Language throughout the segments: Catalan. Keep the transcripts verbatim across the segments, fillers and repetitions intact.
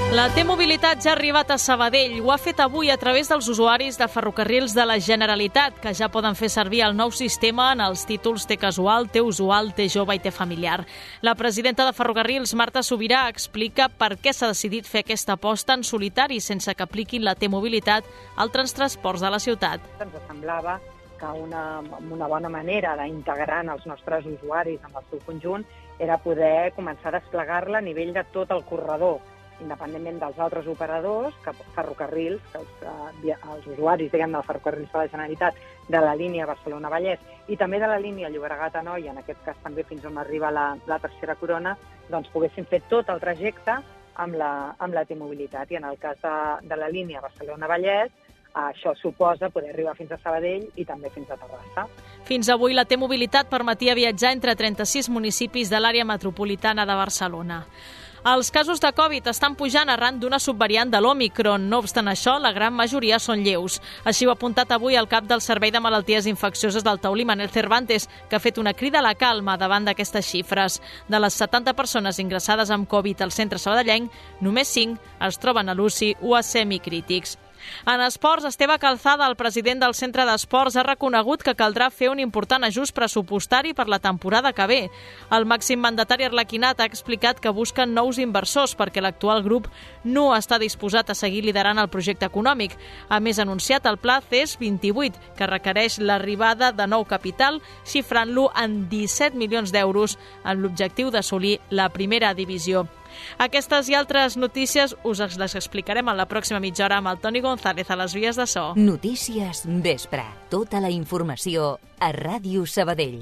La T-Mobilitat ja ha arribat a Sabadell. Ho ha fet avui a través dels usuaris de ferrocarrils de la Generalitat, que ja poden fer servir el nou sistema en els títols T casual, T usual, T jove i T familiar. La presidenta de Ferrocarrils, Marta Subirà, explica per què s'ha decidit fer aquesta aposta en solitari sense que apliquin la T-Mobilitat a altres transports de la ciutat. Ens semblava que una, una bona manera d'integrar els nostres usuaris en el seu conjunt era poder començar a desplegar-la a nivell de tot el corredor, independentment dels altres operadors, que ferrocarrils, que els, eh, els usuaris diguem, del ferrocarrils de la Generalitat, de la línia Barcelona-Vallès i també de la línia Llobregat-Anoia, en aquest cas també fins on arriba la, la tercera corona, doncs poguessin fer tot el trajecte amb la, amb la T-Mobilitat. I en el cas de, de la línia Barcelona-Vallès, això suposa poder arribar fins a Sabadell i també fins a Terrassa. Fins avui la T-Mobilitat permetia viatjar entre trenta-sis municipis de l'àrea metropolitana de Barcelona. Els casos de Covid estan pujant arran d'una subvariant de l'Òmicron. No obstant això, la gran majoria són lleus. Així ho ha apuntat avui el cap del Servei de Malalties Infeccioses del Taulí, Manel Cervantes, que ha fet una crida a la calma davant d'aquestes xifres. De les setanta persones ingressades amb Covid al centre sabadellenc, només cinc es troben a l'U C I o a semicrítics. En esports, Esteve Calzada, el president del Centre d'Esports, ha reconegut que caldrà fer un important ajust pressupostari per la temporada que ve. El màxim mandatari arlequinat ha explicat que busquen nous inversors perquè l'actual grup no està disposat a seguir liderant el projecte econòmic. A més, ha anunciat el pla C E S vint-i-vuit, que requereix l'arribada de nou capital, xifrant-lo en disset milions d'euros amb l'objectiu d'assolir la primera divisió. Aquestes i altres notícies us les explicarem en la pròxima mitja hora amb el Toni González a les vies de so. Notícies Vespre. Tota la informació a Ràdio Sabadell.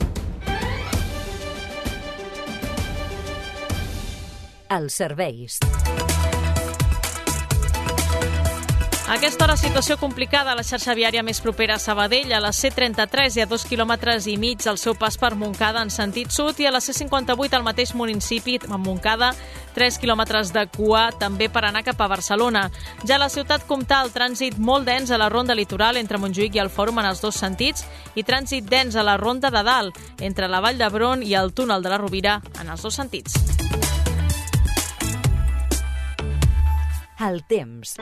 Els serveis. A aquesta hora, situació complicada a la xarxa viària més propera a Sabadell. A la C trenta-tres hi ha dos quilòmetres i mig al seu pas per Montcada en sentit sud i a la C cinquanta-vuit al mateix municipi, a Montcada, tres quilòmetres de cua també per anar cap a Barcelona. Ja a la ciutat comtal, trànsit molt dens a la ronda litoral entre Montjuïc i el Fòrum en els dos sentits i trànsit dens a la ronda de dalt entre la Vall d'Hebron i el túnel de la Rovira en els dos sentits. El temps.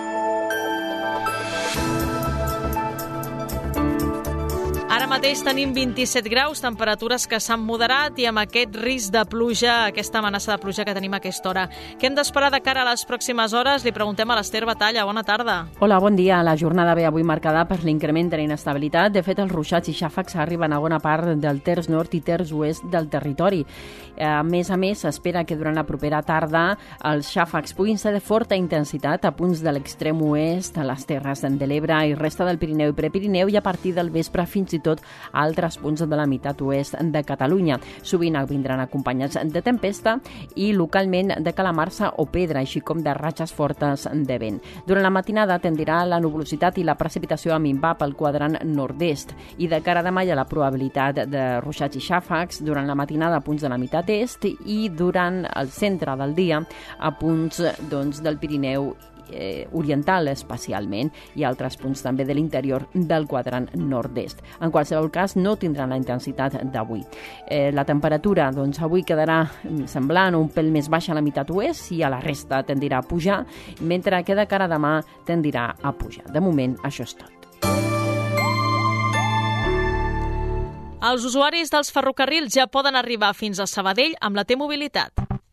Ara mateix tenim vint-i-set graus, temperatures que s'han moderat i amb aquest risc de pluja, aquesta amenaça de pluja que tenim a aquesta hora. Què hem d'esperar de cara a les pròximes hores? Li preguntem a l'Ester Batalla. Bona tarda. Hola, bon dia. La jornada ve avui marcada per l'increment de la inestabilitat. De fet, els ruixats i xàfecs arriben a bona part del terç nord i terç oest del territori. A més a més, s'espera que durant la propera tarda els xàfecs puguin ser de forta intensitat a punts de l'extrem oest, a les Terres de l'Ebre i resta del Pirineu i Prepirineu i a partir del vespre fins i tot a altres punts de la meitat oest de Catalunya. Sovint vindran acompanyats de tempesta i localment de calamarsa o pedra, així com de ratxes fortes de vent. Durant la matinada tendirà la nuvolositat i la precipitació a minvar pel quadrant nord-est i de cara a demà hi ha la probabilitat de ruixats i xàfecs durant la matinada a punts de la meitat est i durant el centre del dia a punts doncs, del Pirineu Eh, oriental especialment i altres punts també de l'interior del quadrant nord-est. En qualsevol cas, no tindran la intensitat d'avui. Eh, la temperatura, doncs, avui quedarà semblant un pèl més baixa a la meitat oest i a la resta tendirà a pujar, mentre que de cara a demà tendirà a pujar. De moment, això és tot. Els usuaris dels ferrocarrils ja poden arribar fins a Sabadell amb la T-Mobilitat.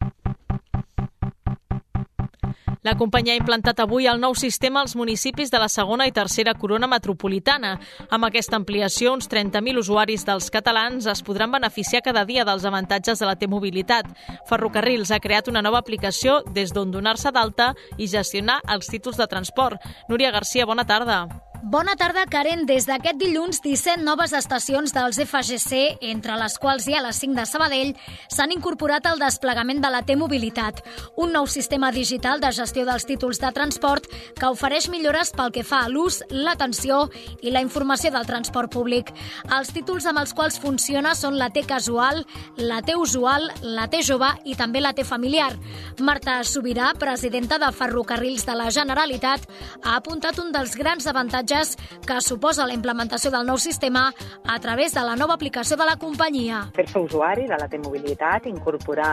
La companyia ha implantat avui el nou sistema als municipis de la segona i tercera corona metropolitana. Amb aquesta ampliació, uns trenta mil usuaris dels catalans es podran beneficiar cada dia dels avantatges de la T-Mobilitat. Ferrocarrils ha creat una nova aplicació des d'on donar-se d'alta i gestionar els títols de transport. Núria Garcia, bona tarda. Bona tarda, Karen. Des d'aquest dilluns, disset noves estacions dels F G C, entre les quals hi ha les cinc de Sabadell, s'han incorporat al desplegament de la T-Mobilitat, un nou sistema digital de gestió dels títols de transport que ofereix millores pel que fa a l'ús, l'atenció i la informació del transport públic. Els títols amb els quals funciona són la T casual, la T usual, la T jove i també la T familiar. Marta Subirà, presidenta de Ferrocarrils de la Generalitat, ha apuntat un dels grans avantatges que suposa la implementació del nou sistema a través de la nova aplicació de la companyia. Fer-se usuari de la T-Mobilitat, incorporar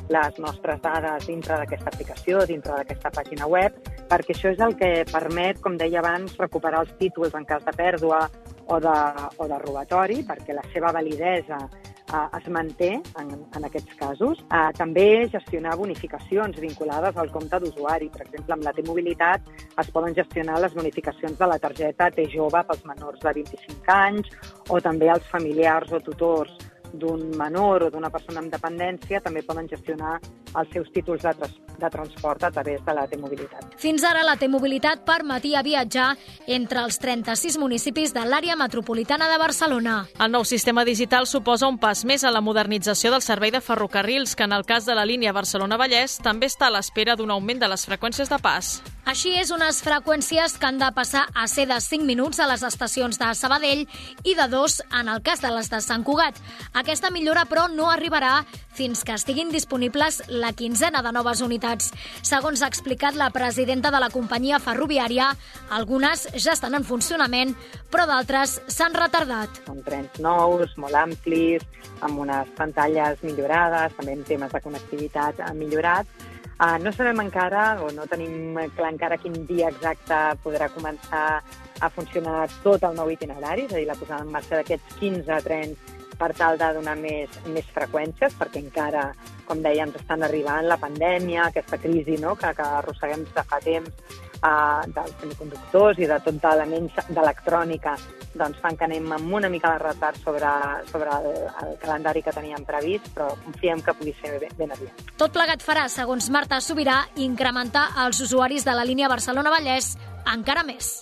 les nostres dades dintre d'aquesta aplicació, dintre d'aquesta pàgina web, perquè això és el que permet, com deia abans, recuperar els títols en cas de pèrdua o de, o de robatori, perquè la seva validesa eh, es manté en, en aquests casos. Eh, també gestionar bonificacions vinculades al compte d'usuari. Per exemple, amb la T-Mobilitat es poden gestionar les bonificacions de la targeta T-Jove pels menors de vint-i-cinc anys, o també els familiars o tutors d'un menor o d'una persona amb dependència també poden gestionar els seus títols de, tras de transport a través de la T-Mobilitat. Fins ara la T-Mobilitat permetia viatjar entre els trenta-sis municipis de l'àrea metropolitana de Barcelona. El nou sistema digital suposa un pas més a la modernització del servei de ferrocarrils, que en el cas de la línia Barcelona-Vallès també està a l'espera d'un augment de les freqüències de pas. Així és, unes freqüències que han de passar a ser de cinc minuts a les estacions de Sabadell i de dos en el cas de les de Sant Cugat. Aquesta millora, però, no arribarà fins que estiguin disponibles la quinzena de noves unitats. Segons ha explicat la presidenta de la companyia ferroviària, algunes ja estan en funcionament, però d'altres s'han retardat. Són trens nous, molt amplis, amb unes pantalles millorades, també en temes de connectivitat millorat. Uh, no sabem encara, o no tenim clar encara quin dia exacte podrà començar a funcionar tot el nou itinerari, és a dir, la posada en marxa d'aquests quinze trens per tal de donar més, més freqüències, perquè encara, com deia, ens estan arribant la pandèmia, aquesta crisi, no?, que, que arrosseguem de fa temps uh, dels semiconductors i de tot d'elements d'electrònica, doncs fan que anem amb una mica de retard sobre, sobre el, el calendari que teníem previst, però confiem que pugui ser ben, ben aviat. Tot plegat farà, segons Marta Sobirà, incrementar els usuaris de la línia Barcelona-Vallès encara més.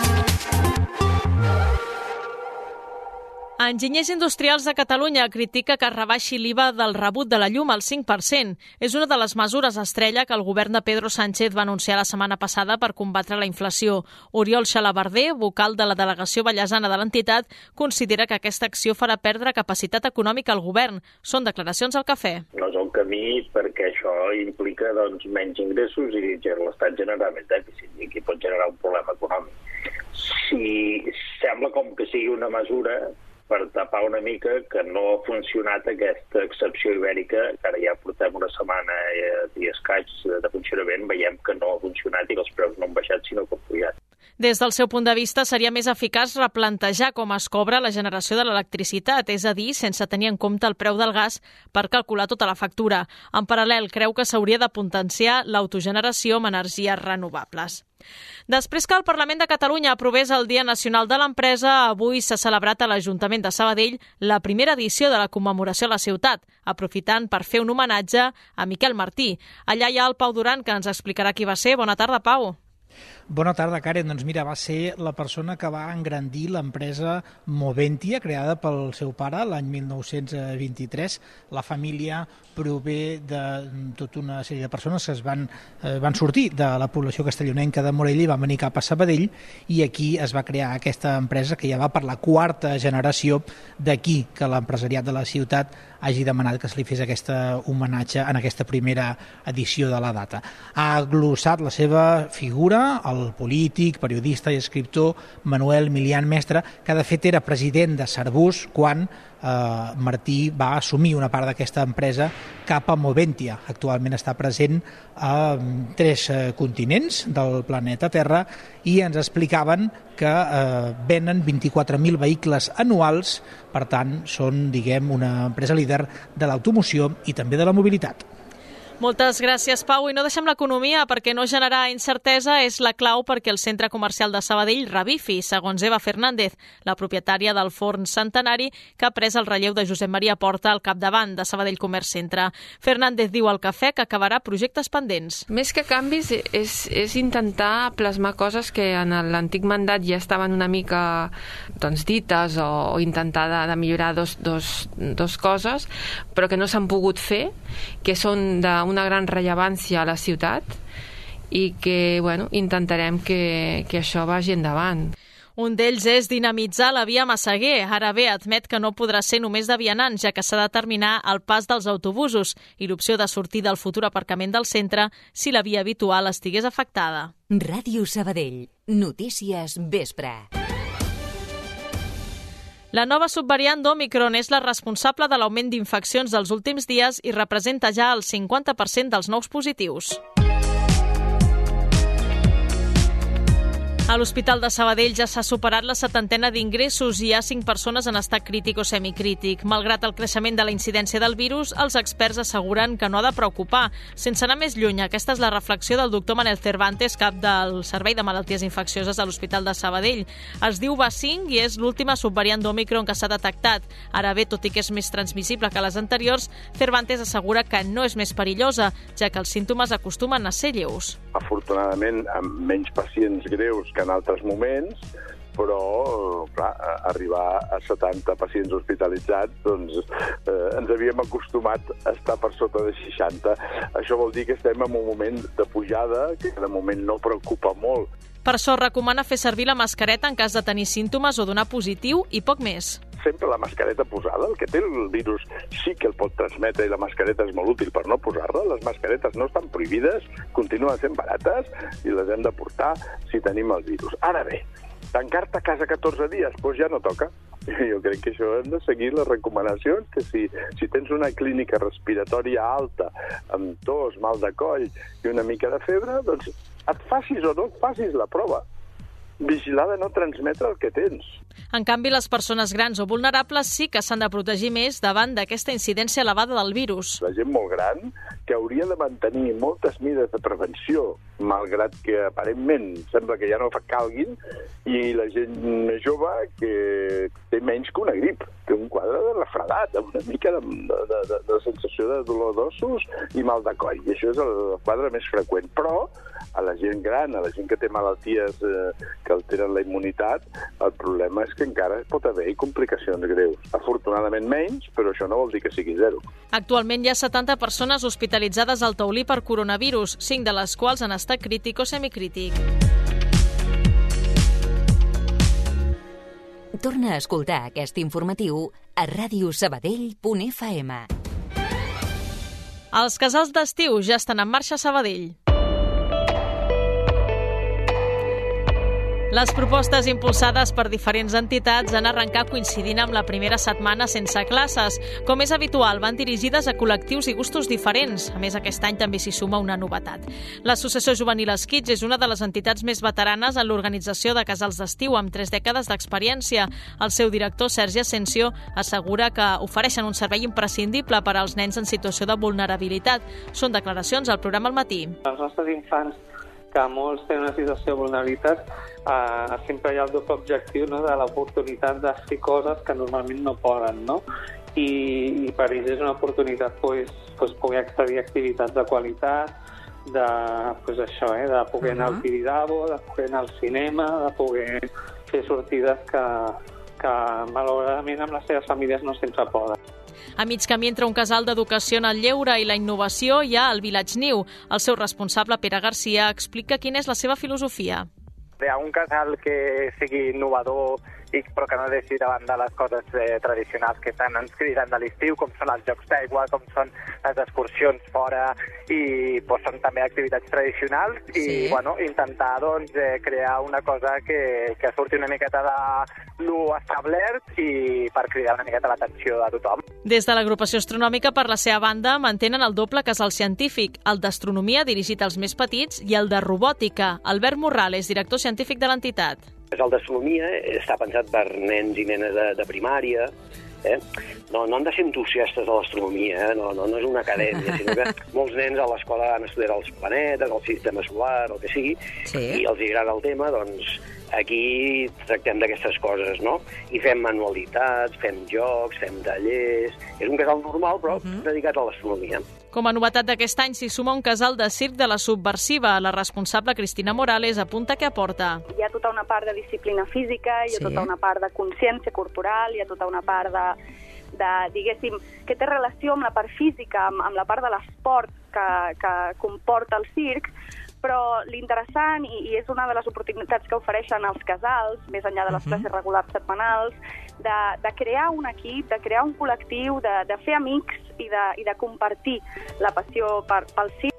Enginyers Industrials de Catalunya critica que es rebaixi l'I V A del rebut de la llum al cinc per cent. És una de les mesures estrella que el govern de Pedro Sánchez va anunciar la setmana passada per combatre la inflació. Oriol Xalabarder, vocal de la delegació vallesana de l'entitat, considera que aquesta acció farà perdre capacitat econòmica al govern. Són declaracions al Cafè. No és el camí perquè això implica doncs, menys ingressos i l'Estat generarà més dèficit i aquí pot generar un problema econòmic. Si sembla com que sigui una mesura per tapar una mica que no ha funcionat aquesta excepció ibèrica, que ara ja portem una setmana i escaig de funcionament, veiem que no ha funcionat i que els preus no han baixat sinó que han pujat. Des del seu punt de vista, seria més eficaç replantejar com es cobra la generació de l'electricitat, és a dir, sense tenir en compte el preu del gas per calcular tota la factura. En paral·lel, creu que s'hauria de potenciar l'autogeneració amb energies renovables. Després que el Parlament de Catalunya aprovés el Dia Nacional de l'Empresa, avui s'ha celebrat a l'Ajuntament de Sabadell la primera edició de la commemoració a la ciutat, aprofitant per fer un homenatge a Miquel Martí. Allà hi ha el Pau Duran, que ens explicarà qui va ser. Bona tarda, Pau. Bona tarda, Karen. Doncs mira, va ser la persona que va engrandir l'empresa Moventia, creada pel seu pare l'any mil nou-cents vint-i-tres. La família prové de tota una sèrie de persones que es van, eh, van sortir de la població castellonenca de Morella i van venir cap a Sabadell, i aquí es va crear aquesta empresa que ja va per la quarta generació. D'aquí que l'empresariat de la ciutat hagi demanat que se li fes aquest homenatge en aquesta primera edició de la data. Ha glossat la seva figura el polític, periodista i escriptor Manuel Milian Mestre, que de fet era president de Sarbús quan eh, Martí va assumir una part d'aquesta empresa cap a Moventia. Actualment està present a tres eh, continents del planeta Terra i ens explicaven que eh, venen vint-i-quatre mil vehicles anuals, per tant són, diguem, una empresa líder de l'automoció i també de la mobilitat. Moltes gràcies, Pau. I no deixem l'economia, perquè no generar incertesa és la clau perquè el centre comercial de Sabadell revifi, segons Eva Fernández, la propietària del forn centenari que ha pres el relleu de Josep Maria Porta al capdavant de Sabadell Comerç Centre. Fernández diu al Cafè que acabarà projectes pendents. Més que canvis és, és intentar plasmar coses que en l'antic mandat ja estaven una mica doncs, dites o, o intentar de, de millorar dos, dos, dos coses, però que no s'han pogut fer, que són de una gran rellevància a la ciutat i que bueno, intentarem que, que això vagi endavant. Un d'ells és dinamitzar la via Massaguer. Ara bé, admet que no podrà ser només de vianants, ja que s'ha de terminar el pas dels autobusos i l'opció de sortir del futur aparcament del centre si la via habitual estigués afectada. Ràdio Sabadell. Notícies vespre. La nova subvariant d'Omicron és la responsable de l'augment d'infeccions dels últims dies i representa ja el cinquanta per cent dels nous positius. A l'Hospital de Sabadell ja s'ha superat la setantena d'ingressos i hi ha cinc persones en estat crític o semicrític. Malgrat el creixement de la incidència del virus, els experts asseguren que no ha de preocupar. Sense anar més lluny, aquesta és la reflexió del doctor Manel Cervantes, cap del Servei de Malalties Infeccioses de l'Hospital de Sabadell. Es diu B A cinc i és l'última subvariant d'Omicron que s'ha detectat. Ara bé, tot i que és més transmissible que les anteriors, Cervantes assegura que no és més perillosa, ja que els símptomes acostumen a ser lleus. Afortunadament, amb menys pacients greus que en altres moments, però clar, arribar a setanta pacients hospitalitzats, doncs eh, ens havíem acostumat a estar per sota de seixanta. Això vol dir que estem en un moment de pujada, que de moment no preocupa molt. Per això recomana fer servir la mascareta en cas de tenir símptomes o donar positiu i poc més. Sempre la mascareta posada, el que té el virus sí que el pot transmetre i la mascareta és molt útil per no posar-la. Les mascaretes no estan prohibides, continuen sent barates i les hem de portar si tenim el virus. Ara bé, tancar-te a casa catorze dies, doncs ja no toca. Jo crec que això hem de seguir les recomanacions, que si, si tens una clínica respiratòria alta, amb tos, mal de coll i una mica de febre, doncs et facis o no et facis la prova. Vigilar de no transmetre el que tens. En canvi, les persones grans o vulnerables sí que s'han de protegir més davant d'aquesta incidència elevada del virus. La gent molt gran, que hauria de mantenir moltes mesures de prevenció, malgrat que aparentment sembla que ja no calguin, i la gent més jove que té menys que una grip, té un quadre de refredat, amb una mica de, de, de, de sensació de dolor d'ossos i mal de coll. I això és el quadre més freqüent. Però a la gent gran, a la gent que té malalties eh, que alteren la immunitat, el problema és que encara pot haver-hi complicacions greus. Afortunadament menys, però això no vol dir que sigui zero. Actualment hi ha setanta persones hospitalitzades al Taulí per coronavirus, cinc de les quals en estat crític o semicrític. Torna a escoltar aquest informatiu a ràdio sabadell punt f m. Els casals d'estiu ja estan en marxa a Sabadell. Les propostes impulsades per diferents entitats han arrencat coincidint amb la primera setmana sense classes. Com és habitual, van dirigides a col·lectius i gustos diferents. A més, aquest any també s'hi suma una novetat. L'Associació Juvenil Esquits és una de les entitats més veteranes en l'organització de casals d'estiu, amb tres dècades d'experiència. El seu director, Sergi Asensio, assegura que ofereixen un servei imprescindible per als nens en situació de vulnerabilitat. Són declaracions al programa Al matí. Els nostres infants, que molts tenen una situació de vulnerabilitat, eh, sempre hi ha el doble objectiu, no?, de l'oportunitat de fer coses que normalment no poden, no? I, i per ells és una oportunitat pues, pues, poder accedir a activitats de qualitat, de, pues, això, eh, de poder anar al Tibidabo, de poder anar al cinema, de poder fer sortides que, que malauradament amb les seves famílies no sempre poden. A mig camí entre un casal d'educació en el lleure i la innovació hi ha el Village New. El seu responsable, Pere Garcia, explica quina és la seva filosofia. Crear un casal que sigui innovador i però que no deixi de banda les coses eh, tradicionals que tant ens criden de l'estiu, com són els jocs d'aigua, com són les excursions fora i doncs, són també activitats tradicionals i sí. bueno, intentar doncs, eh, crear una cosa que, que surti una miqueta de lo establert i per cridar una miqueta l'atenció de tothom. Des de l'agrupació astronòmica, per la seva banda, mantenen el doble casal científic, el d'astronomia dirigit als més petits i el de robòtica. Albert Morrales, director científic de l'entitat. El d'astronomia està pensat per nens i nenes de, de primària. Eh? No, no han de ser entusiastes de l'astronomia, eh? no, no, no és una acadèmia, sinó que molts nens a l'escola han estudiat els planetes, el sistema solar, el que sigui, sí. i els agrada el tema, doncs aquí tractem d'aquestes coses, no? I fem manualitats, fem jocs, fem tallers... És un casal normal, però uh-huh. dedicat a l'astronomia. Com a novetat d'aquest any s'hi suma un casal de circ de la subversiva. La responsable Cristina Morales apunta què aporta. Hi ha tota una part de disciplina física, hi ha sí. tota una part de consciència corporal, hi ha tota una part de, de diguéssim, que té relació amb la part física, amb, amb la part de l'esport que, que comporta el circ, però l'interessant, i, i és una de les oportunitats que ofereixen els casals, més enllà de les classes uh-huh. regulars setmanals, de, de crear un equip, de crear un col·lectiu, de, de fer amics i de, i de compartir la passió per, pel circ.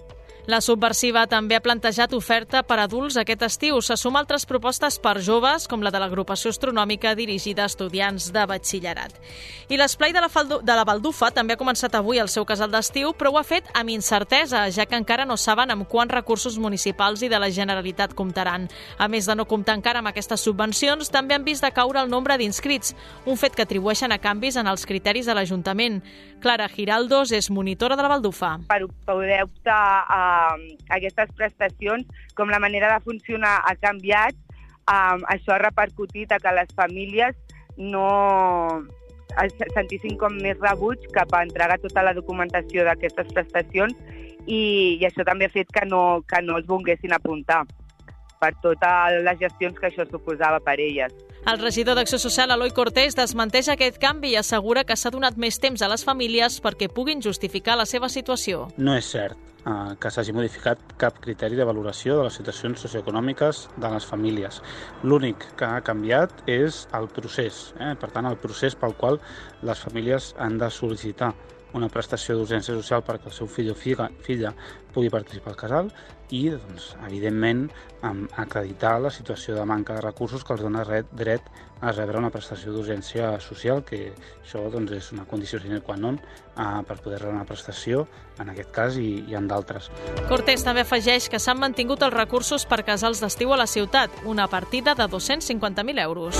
La Subversiva també ha plantejat oferta per adults aquest estiu. Se suma altres propostes per joves, com la de l'agrupació astronòmica dirigida a estudiants de batxillerat. I l'esplai de la, Faldu de la Baldufa també ha començat avui el seu casal d'estiu, però ho ha fet amb incertesa, ja que encara no saben amb quants recursos municipals i de la Generalitat comptaran. A més de no comptar encara amb aquestes subvencions, també han vist decaure el nombre d'inscrits, un fet que atribueixen a canvis en els criteris de l'Ajuntament. Clara Giraldos és monitora de la Baldufa. Per poder optar a aquestes prestacions, com la manera de funcionar ha canviat, um, això ha repercutit a que les famílies no es sentissin com més rebuig cap a entregar tota la documentació d'aquestes prestacions i, i això també ha fet que no, que no els volguessin apuntar per totes les gestions que això suposava per elles. El regidor d'Acció Social, Eloi Cortés, desmenteix aquest canvi i assegura que s'ha donat més temps a les famílies perquè puguin justificar la seva situació. No és cert eh, que s'hagi modificat cap criteri de valoració de les situacions socioeconòmiques de les famílies. L'únic que ha canviat és el procés, eh? per tant, el procés pel qual les famílies han de sol·licitar una prestació d'urgència social perquè el seu fill o filla, filla pugui participar al casal i, doncs, evidentment, acreditar la situació de manca de recursos que els dona dret a rebre una prestació d'urgència social, que això doncs, és una condició sine qua non eh, per poder rebre una prestació, en aquest cas i, i en d'altres. Cortés també afegeix que s'han mantingut els recursos per casals d'estiu a la ciutat, una partida de dos-cents cinquanta mil euros.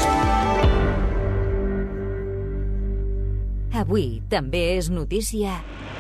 Avui també és notícia.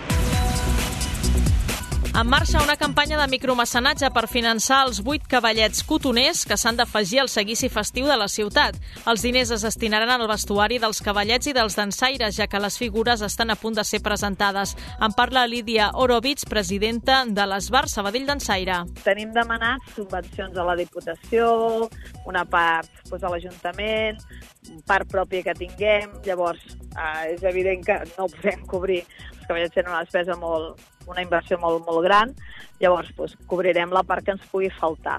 En marxa una campanya de micromecenatge per finançar els vuit cavallets cotoners que s'han d'afegir al seguici festiu de la ciutat. Els diners es destinaran al vestuari dels cavallets i dels dansaires, ja que les figures estan a punt de ser presentades. En parla Lídia Orovitz, presidenta de l'Esbar Sabadell Dansaire. Tenim demanat subvencions a la Diputació, una part doncs, a l'Ajuntament, part pròpia que tinguem. Llavors, eh, és evident que no ho podem cobrir. Els cavallets tenen una despesa molt, una inversió molt, molt gran, llavors doncs, cobrirem la part que ens pugui faltar.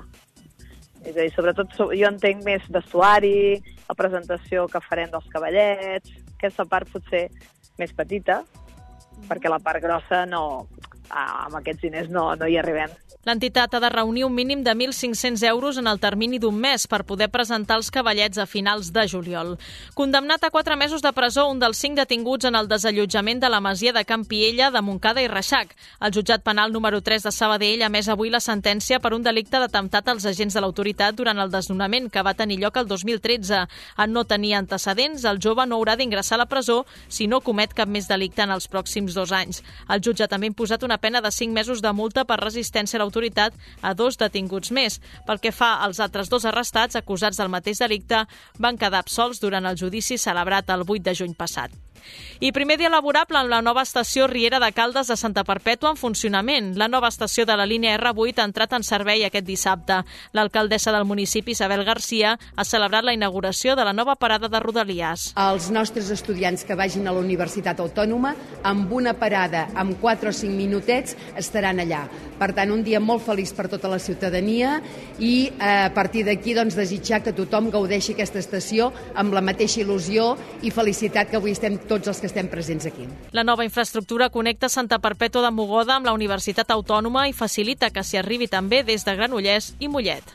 És a dir, sobretot jo entenc més vestuari, la presentació que farem dels cavallets, aquesta part potser més petita, perquè la part grossa no, amb aquests diners no, no hi arribem. L'entitat ha de reunir un mínim de mil cinc-cents euros en el termini d'un mes per poder presentar els cavallets a finals de juliol. Condemnat a quatre mesos de presó, un dels cinc detinguts en el desallotjament de la masia de Can Piella de Montcada i Reixac. El jutjat penal número tres de Sabadell ha emès avui la sentència per un delicte d'atemptat als agents de l'autoritat durant el desnonament que va tenir lloc el dos mil tretze. En no tenir antecedents, el jove no haurà d'ingressar a la presó si no comet cap més delicte en els pròxims dos anys. El jutge també ha imposat una pena de cinc mesos de multa per resistència a l'autoritat a dos detinguts més. Pel que fa als altres dos arrestats acusats del mateix delicte, van quedar absolts durant el judici celebrat el vuit de juny passat. I primer dia laborable en la nova estació Riera de Caldes de Santa Perpètua en funcionament. La nova estació de la línia erre vuit ha entrat en servei aquest dissabte. L'alcaldessa del municipi, Isabel Garcia, ha celebrat la inauguració de la nova parada de Rodalies. Els nostres estudiants que vagin a la Universitat Autònoma, amb una parada, amb quatre o cinc minutets, estaran allà. Per tant, un dia molt feliç per tota la ciutadania i a partir d'aquí doncs, desitjar que tothom gaudeixi aquesta estació amb la mateixa il·lusió i felicitat que avui estem tots tots els que estem presents aquí. La nova infraestructura connecta Santa Perpètua de Mogoda amb la Universitat Autònoma i facilita que s'hi arribi també des de Granollers i Mollet.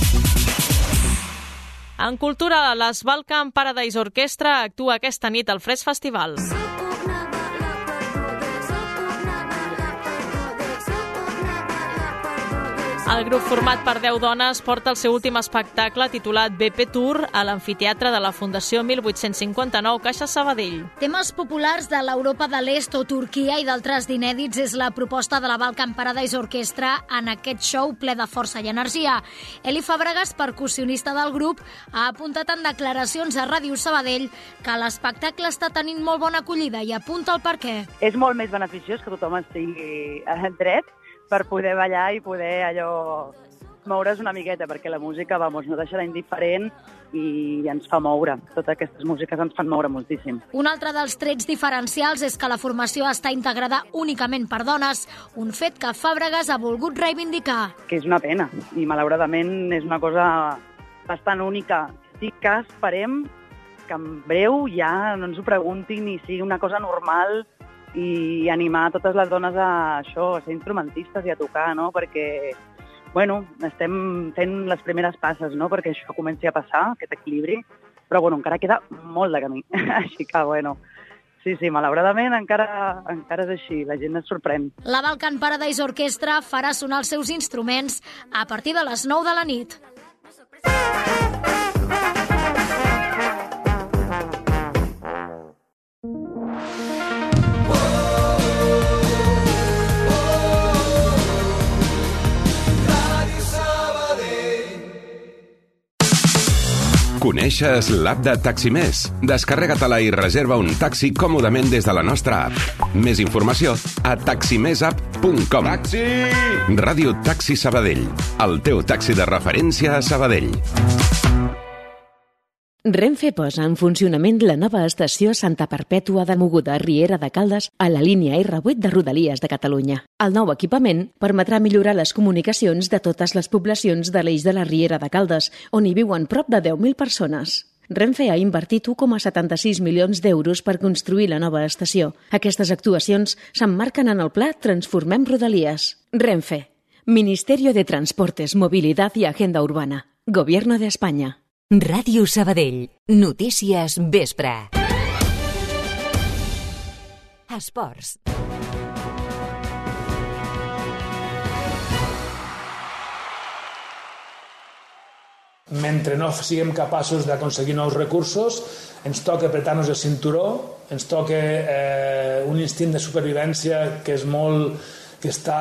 En cultura, l'Sbalkan Paradise Orchestra actua aquesta nit al Fresc Festival. El grup format per deu dones porta el seu últim espectacle titulat B P Tour a l'amfiteatre de la Fundació mil vuit-cents cinquanta-nou Caixa Sabadell. Temes populars de l'Europa de l'Est o Turquia i d'altres d'inèdits és la proposta de la Balkan Paradise Orchestra en aquest show ple de força i energia. Eli Fàbregas, percussionista del grup, ha apuntat en declaracions a Ràdio Sabadell que l'espectacle està tenint molt bona acollida i apunta el per què. És molt més beneficiós que tothom estigui dret per poder ballar i poder allò moure's una miqueta, perquè la música, vamos, no deixarà indiferent i ens fa moure. Totes aquestes músiques ens fan moure moltíssim. Un altre dels trets diferencials és que la formació està integrada únicament per dones, un fet que Fàbregas ha volgut reivindicar. Que és una pena, i malauradament és una cosa bastant única. Sí que esperem que en breu ja no ens ho preguntin i sigui una cosa normal i animar totes les dones a això, a ser instrumentistes i a tocar, no? Perquè, bueno, estem fent les primeres passes, no? Perquè això comenci a passar, aquest equilibri, però, bueno, encara queda molt de camí. Així que, bueno, sí, sí, malauradament encara, encara és així, la gent es sorprèn. La Balkan Paradise Orquestra farà sonar els seus instruments a partir de les nou de la nit. Coneixes l'app de Taximés? Descarrega-te-la i reserva un taxi còmodament des de la nostra app. Més informació a taximesapp punt com. Taxi! Ràdio Taxi Sabadell, el teu taxi de referència a Sabadell. Renfe posa en funcionament la nova estació Santa Perpètua de Mogoda, Riera de Caldes, a la línia erre vuit de Rodalies de Catalunya. El nou equipament permetrà millorar les comunicacions de totes les poblacions de l'eix de la Riera de Caldes, on hi viuen prop de deu mil persones. Renfe ha invertit u coma setanta-sis milions d'euros per construir la nova estació. Aquestes actuacions s'emmarquen en el pla Transformem Rodalies. Renfe, Ministerio de Transportes, Movilidad y Agenda Urbana, Gobierno de España. Ràdio Sabadell. Notícies vespre. Esports. Mentre no siguem capaços d'aconseguir nous recursos, ens toca apretar-nos el cinturó, ens toca eh, un instint de supervivència que és molt, que està,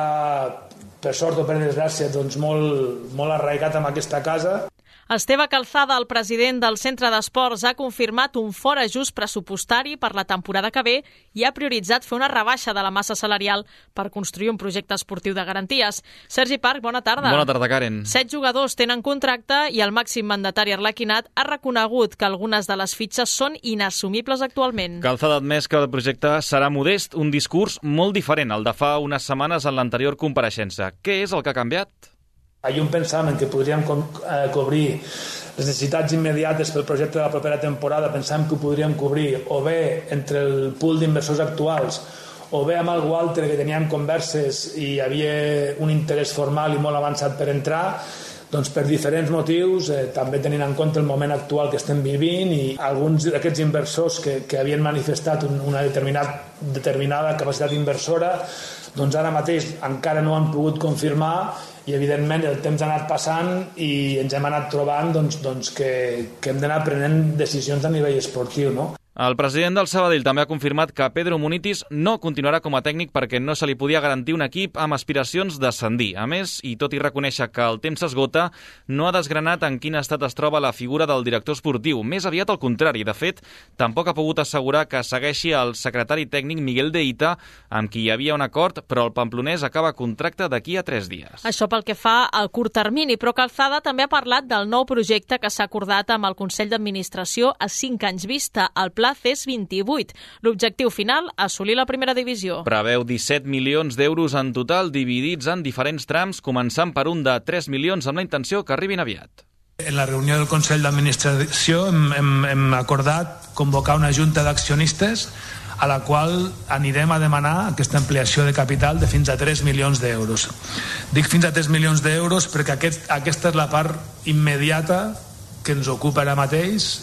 per sort o per desgràcia, doncs molt, molt arraigat en aquesta casa. Esteve Calzada, el president del Centre d'Esports, ha confirmat un fort ajust pressupostari per la temporada que ve i ha prioritzat fer una rebaixa de la massa salarial per construir un projecte esportiu de garanties. Sergi Parc, bona tarda. Bona tarda, Karen. Set jugadors tenen contracte i el màxim mandatari arlequinat ha reconegut que algunes de les fitxes són inassumibles actualment. Calzada ha admès que el projecte serà modest, un discurs molt diferent al de fa unes setmanes en l'anterior compareixença. Què és el que ha canviat? Hi ha un pensament que podríem co eh, cobrir les necessitats immediates pel projecte de la propera temporada, pensàvem que ho podríem cobrir o bé entre el pool d'inversors actuals o bé amb algú altre que teníem converses i hi havia un interès formal i molt avançat per entrar, doncs per diferents motius, eh, també tenint en compte el moment actual que estem vivint i alguns d'aquests inversors que, que havien manifestat un, una determinat, determinada capacitat inversora, doncs ara mateix encara no han pogut confirmar i evidentment el temps ha anat passant i ens hem anat trobant doncs, doncs que, que hem d'anar prenent decisions a nivell esportiu, no? El president del Sabadell també ha confirmat que Pedro Munitis no continuarà com a tècnic perquè no se li podia garantir un equip amb aspiracions d'ascendir. A més, i tot i reconèixer que el temps s'esgota, no ha desgranat en quin estat es troba la figura del director esportiu. Més aviat al contrari. De fet, tampoc ha pogut assegurar que segueixi el secretari tècnic Miguel de Ita, amb qui hi havia un acord, però el pamplonès acaba contracte d'aquí a tres dies. Això pel que fa al curt termini, però Calzada també ha parlat del nou projecte que s'ha acordat amb el Consell d'Administració a cinc anys vista, el Pla C E S vint-i-vuit. L'objectiu final, assolir la primera divisió. Preveu disset milions d'euros en total, dividits en diferents trams, començant per un de tres milions amb la intenció que arribin aviat. En la reunió del Consell d'Administració hem, hem, hem acordat convocar una junta d'accionistes a la qual anirem a demanar aquesta ampliació de capital de fins a tres milions d'euros. Dic fins a tres milions d'euros perquè aquest, aquesta és la part immediata que ens ocupa ara mateix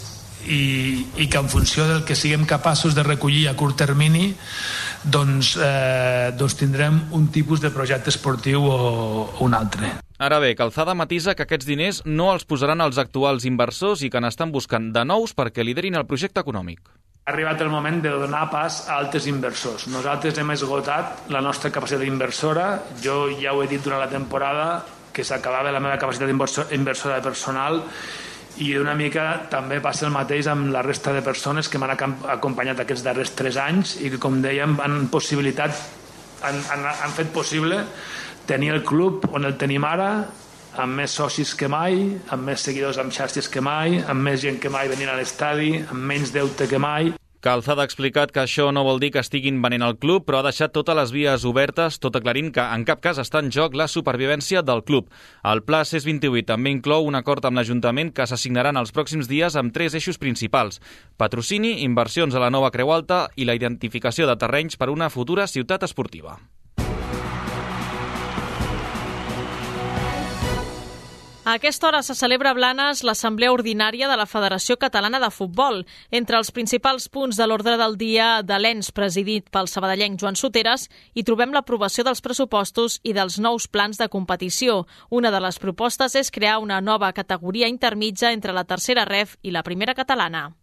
i, i que en funció del que siguem capaços de recollir a curt termini doncs, eh, doncs tindrem un tipus de projecte esportiu o, o un altre. Ara bé, Calzada matisa que aquests diners no els posaran els actuals inversors i que n'estan buscant de nous perquè liderin el projecte econòmic. Ha arribat el moment de donar pas a altres inversors. Nosaltres hem esgotat la nostra capacitat inversora. Jo ja ho he dit durant la temporada que s'acabava la meva capacitat inversora de personal i una mica també passa el mateix amb la resta de persones que m'han acompanyat aquests darrers tres anys i que, com dèiem, han possibilitat, han, han, han fet possible tenir el club on el tenim ara, amb més socis que mai, amb més seguidors amb xarxes que mai, amb més gent que mai venint a l'estadi, amb menys deute que mai. Calzada ha explicat que això no vol dir que estiguin venent el club, però ha deixat totes les vies obertes, tot aclarint que en cap cas està en joc la supervivència del club. El Pla C E S vint-i-vuit també inclou un acord amb l'Ajuntament que s'assignarà en els pròxims dies amb tres eixos principals: patrocini, inversions a la nova Creu Alta i la identificació de terrenys per una futura ciutat esportiva. A aquesta hora se celebra a Blanes l'Assemblea Ordinària de la Federació Catalana de Futbol. Entre els principals punts de l'ordre del dia de l'E N S presidit pel sabadellenc Joan Soteres hi trobem l'aprovació dels pressupostos i dels nous plans de competició. Una de les propostes és crear una nova categoria intermitja entre la tercera ref i la primera catalana.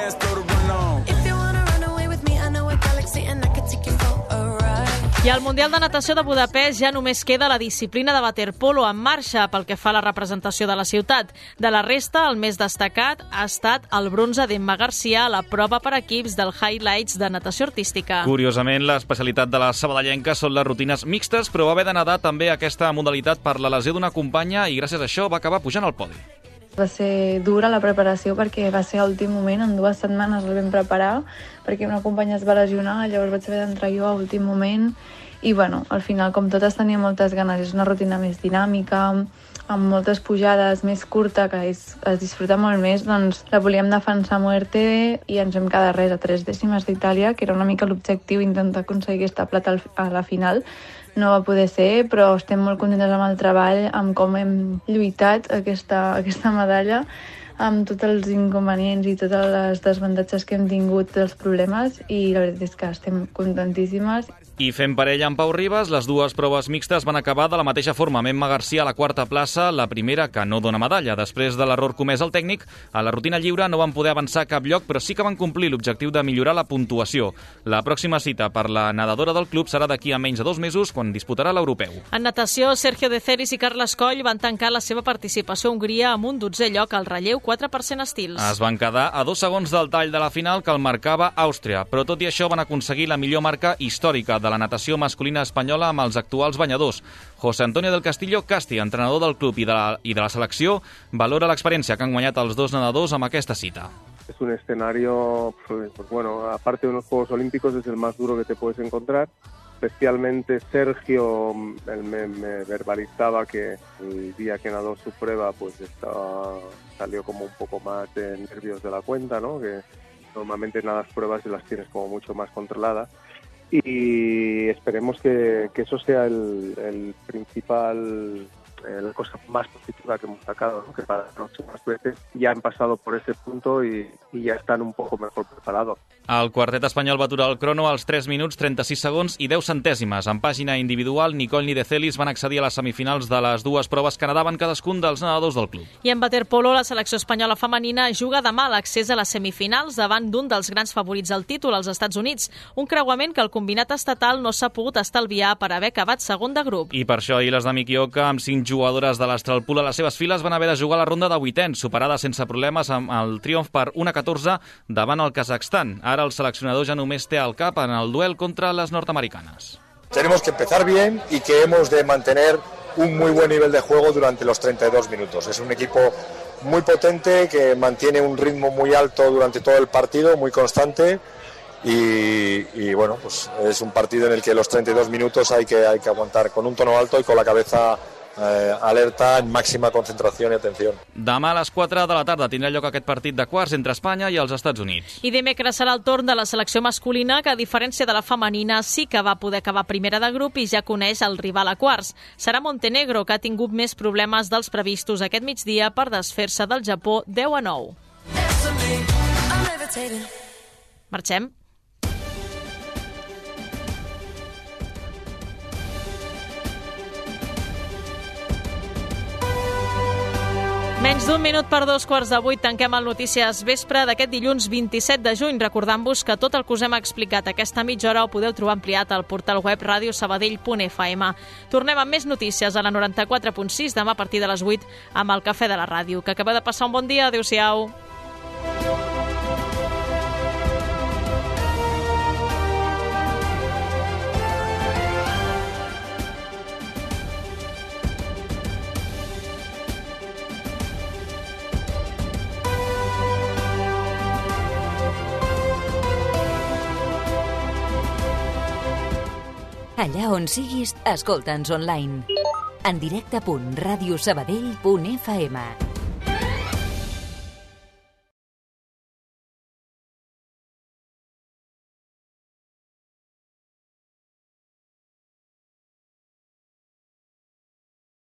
I al Mundial de Natació de Budapest ja només queda la disciplina de waterpolo en marxa pel que fa a la representació de la ciutat. De la resta, el més destacat ha estat el bronze d'Emma Garcia a la prova per equips del Highlights de natació artística. Curiosament, l'especialitat de la sabadellenca són les rutines mixtes, però va haver de nedar també aquesta modalitat per la lesió d'una companya i gràcies a això va acabar pujant al podi. Va ser dura la preparació perquè va ser a l'últim moment, en dues setmanes el vam preparar, perquè una companya es va lesionar, llavors vaig haver d'entrar jo a l'últim moment i bueno, al final, com totes tenia moltes ganes, és una rutina més dinàmica, amb moltes pujades, més curta, que es, es disfruta molt més, doncs la volíem defensar a muerte i ens hem quedat res a tres dècimes d'Itàlia, que era una mica l'objectiu, intentar aconseguir aquesta plata a la final. No va poder ser, però estem molt contentes amb el treball, amb com hem lluitat aquesta, aquesta medalla, amb tots els inconvenients i totes les desavantatges que hem tingut dels problemes i la veritat és que estem contentíssimes. I fent parella amb Pau Ribas, les dues proves mixtes van acabar de la mateixa forma, amb Emma Garcia a la quarta plaça, la primera que no dona medalla. Després de l'error comès al tècnic, a la rutina lliure no van poder avançar a cap lloc, però sí que van complir l'objectiu de millorar la puntuació. La pròxima cita per la nedadora del club serà d'aquí a menys de dos mesos, quan disputarà l'europeu. En natació, Sergio De Celis i Carles Coll van tancar la seva participació a Hongria amb un dotzè lloc al relleu quatre per cent estils. Es van quedar a dos segons del tall de la final que el marcava Àustria, però tot i això van aconseguir la millor marca històrica de la natació masculina espanyola amb els actuals banyadors. José Antonio del Castillo Casti, entrenador del club i de la, i de la selecció, valora l'experiència que han guanyat els dos nedadors amb aquesta cita. Es un escenario, pues, bueno, aparte de unos Juegos Olímpicos, es el más duro que te puedes encontrar. Especialmente Sergio él me, me verbalizaba que el día que nadó su prueba pues estaba, salió como un poco más de nervios de la cuenta, ¿no? Que normalmente nadas pruebas y las tienes como mucho más controladas. Y esperemos que, que eso sea el, el principal, eh, la cosa más positiva que hemos sacado, ¿no? Que para las próximas veces ya han pasado por ese punto y, y ya están un poco mejor preparados. El quartet espanyol va aturar el crono als tres minuts trenta-sis segons i deu centèsimes. En pàgina individual, Nicole ni De Celis van accedir a les semifinals de les dues proves que nadaven cadascun dels nedadors del club. I en waterpolo, la selecció espanyola femenina juga demà l'accés a les semifinals davant d'un dels grans favorits al títol, als Estats Units. Un creuament que el combinat estatal no s'ha pogut estalviar per haver acabat segon de grup. I per això ahir les de Mikioka, amb cinc jugadores de l'Astralpool a les seves files, van haver de jugar la ronda de vuitens, superada sense problemes amb el triomf per un a catorze davant el Kazakhstan. Ara el seleccionador ja només té al cap en el duel contra les nord-americanes. Tenemos que empezar bien y que hemos de mantener un muy buen nivel de juego durante los treinta y dos minutos. Es un equipo muy potente que mantiene un ritmo muy alto durante todo el partido, muy constante. Y, y bueno, pues es un partido en el que los treinta y dos minutos hay que, hay que aguantar con un tono alto y con la cabeza Eh, alerta, en màxima concentració i atenció. Demà a les quatre de la tarda tindrà lloc aquest partit de quarts entre Espanya i els Estats Units. I dimecres serà el torn de la selecció masculina, que a diferència de la femenina sí que va poder acabar primera de grup i ja coneix el rival a quarts. Serà Montenegro, que ha tingut més problemes dels previstos aquest migdia per desfer-se del Japó deu a nou. Marxem. Menys d'un minut per dos quarts de vuit tanquem el Notícies Vespre d'aquest dilluns vint-i-set de juny, recordant-vos que tot el que us hem explicat aquesta mitja hora ho podeu trobar ampliat al portal web radio sabadell punt f m. Tornem amb més notícies a la noranta-quatre punt sis demà a partir de les vuit amb el Cafè de la Ràdio. Que acabeu de passar un bon dia. Adéu-siau. Allà on siguis, escolta'ns online. En directe punt radiosabadell punt f m.